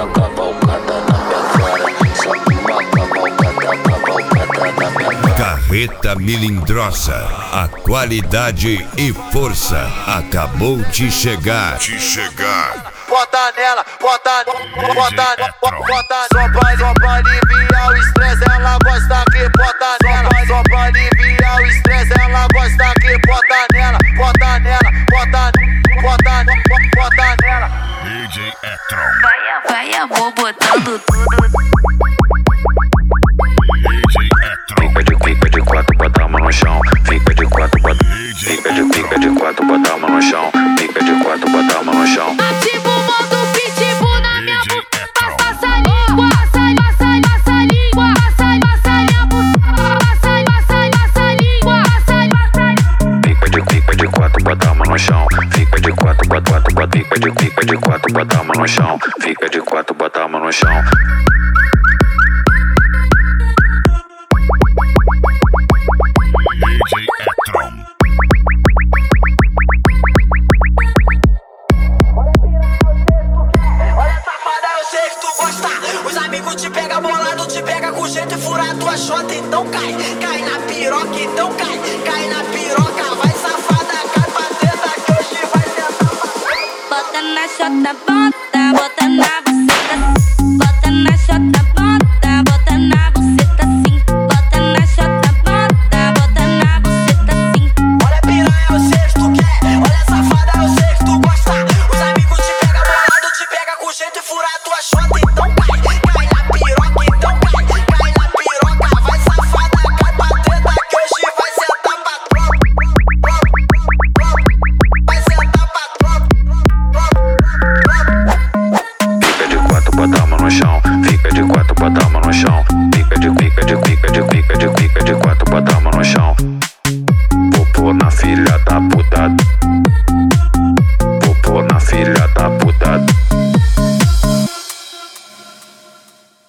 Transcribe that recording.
cavalcada, cavalcada na minha vara. Só uma cavalcada, cavalcada na minha vara. Carreta Melindrosa, a qualidade e força acabou de chegar. Bota nela, bota, só pra aliviar o estresse, ela gosta que bota nela, só pra aliviar o estresse, ela gosta que bota nela, bota nela. DJ Etron. Vai, amor, botando tudo. DJ Etron. Fica de quatro, bota a mão no chão. Fica de quatro, bota. Fica de quatro, bota a mão no chão. Fica de quatro, bota a mão no chão. Ativa o modo pitbull na minha boca. Passa a língua, passa a língua, passa a língua, Fica de quatro, bota a mão no chão. Fica de quatro, bota. Fica de quatro, bota a mão no chão. Fica de quatro, bota a mão no chão. DJ Etron. Olha safada, eu sei que tu gosta. Os amigos te pega bolado, te pega com jeito e fura a tua xota. Então cai na piroca, então cai na piroca. Vai safada, cai pra teta que hoje vai sentar pra... bota na xota, bota na buceta. Bota na xota, bota na buceta sim. Bota na xota, bota na buceta sim. Olha piranha, eu sei que tu quer. Olha safada, eu sei que tu gosta. Os amigos te pega bolado, te pega com jeito e fura a tua xota. Então cai na piroca, então cai na piroca. Vai safada, cai pra treta que hoje vai sentar pra tropa. Vai sentar pra tropa. Fica de quatro, bota a mão no chão. Fica de quatro, bota a mão no chão. Fica de quatro, bota a mão no chão. Popô na filha da puta.